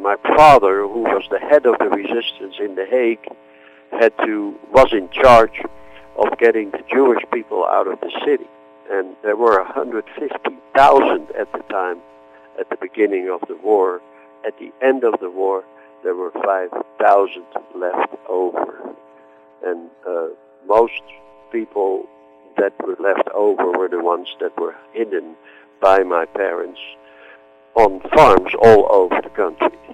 my father, who was the head of the resistance in The Hague, was in charge of getting the Jewish people out of the city. And there were 150,000 at the time, at the beginning of the war. At the end of the war, there were 5,000 left over. And most people that were left over were the ones that were hidden by my parents on farms all over the country.